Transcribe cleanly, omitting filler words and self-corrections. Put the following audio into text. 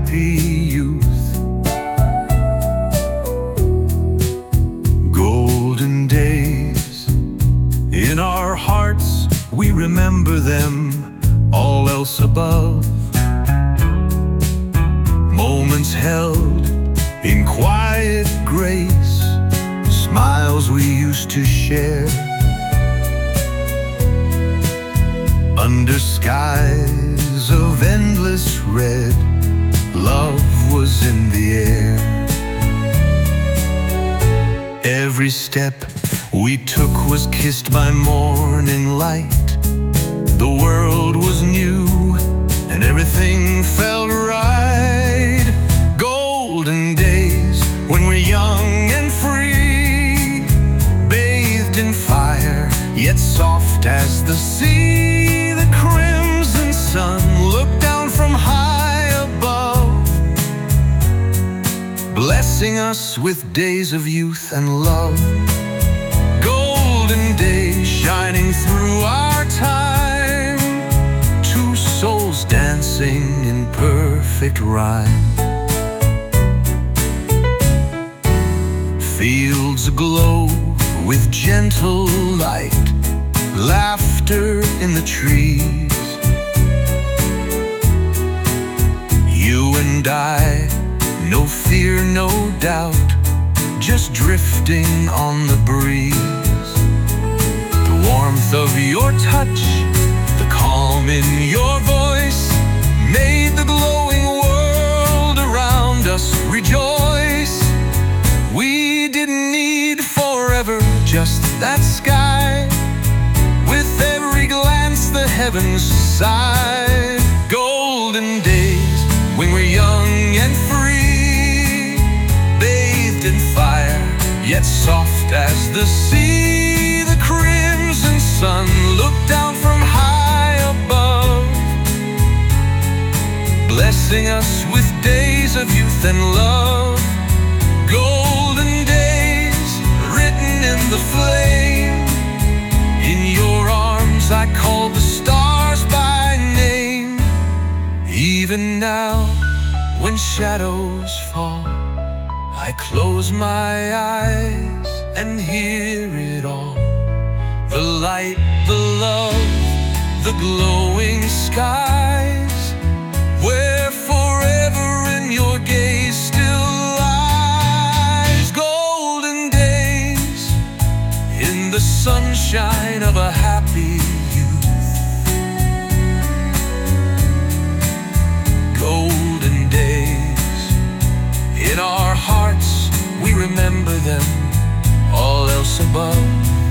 happy youth. Golden days, in our hearts we remember them, all else above. Moments held in quiet grace, smiles we used to share. Under skies of endless red, love was in the air. Every step we took was kissed by morning light. The world was new and everything felt right. Golden days when we're young and free, bathed in fire, yet soft as the sea. The crimson sun looked down from high above, blessing us with days of youth and love. Golden days shining through our time, two souls dancing in perfect rhyme. Fields aglow with gentle light, laughter in the trees. You and I, no fear, no doubt, just drifting on the breeze. The warmth of your touch, the calm in your voice, made the glowing world around us rejoice. We didn't need forever, just that sky. With every glance the heavens sighed. Golden days when we're young and free, bathed in fire, yet soft as the sea. The crimson sun looked down from high above, blessing us with days of youth and love. Golden days written in the flame, in your arms I call the stars by name. Even now, when shadows fall, I close my eyes and hear it all. The light, the love, the glowing skies, where forever in your gaze still lies. Golden days in the sunshine of a happy youth. Golden days, in our hearts we remember them, all else above.